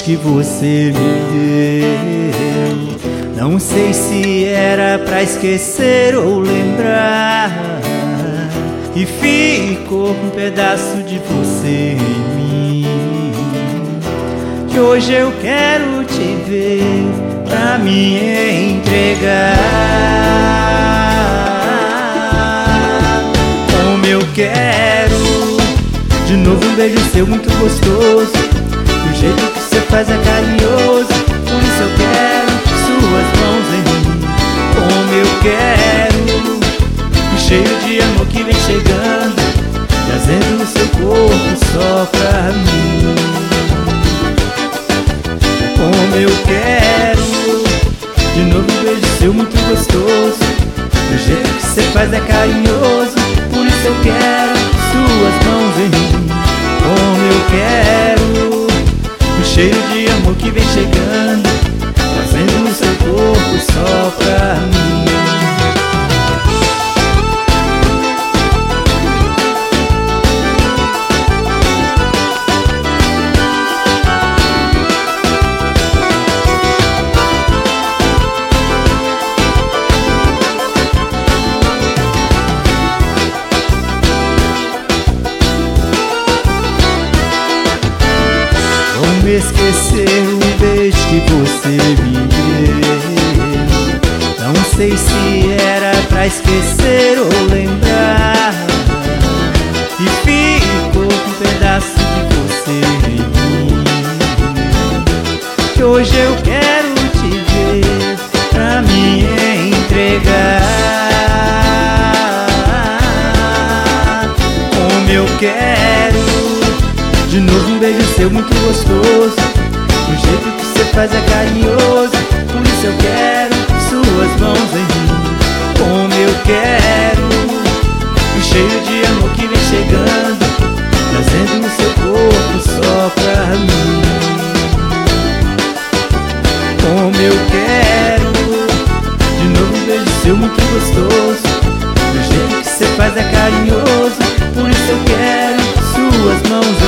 que você me deu. Não sei se era pra esquecer ou lembrar, e ficou um pedaço de você em mim, que hoje eu quero te ver pra me entregar. Como eu quero de novo um beijo seu muito gostoso, do jeito que você faz é carinhoso, por isso eu quero suas mãos em mim. Como eu quero, cheio de amor que vem chegando, trazendo o seu corpo só pra mim. Como eu quero de novo um beijo seu muito gostoso, do jeito que você faz é carinhoso, por isso eu quero suas mãos em mim. Como eu quero o cheiro de amor que vem chegando, trazendo o seu corpo só pra mim. Como esquecer o beijo que você me deu? Não sei se era pra esquecer ou lembrar, e ficou um pedaço de você em mim, que hoje eu quero te ver pra me entregar. Como eu quero de novo um beijo seu muito gostoso, do jeito que você faz é carinhoso, por isso eu quero suas mãos em mim. Como eu quero o cheiro de amor que vem chegando, trazendo o seu corpo só pra mim. Como eu quero de novo um beijo seu muito gostoso, do jeito que você faz é carinhoso, por isso eu quero suas mãos em mim.